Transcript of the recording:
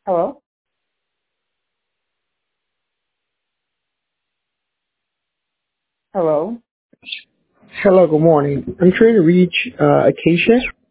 Hello? Hello? Hello, good morning. I'm trying to reach Acacia.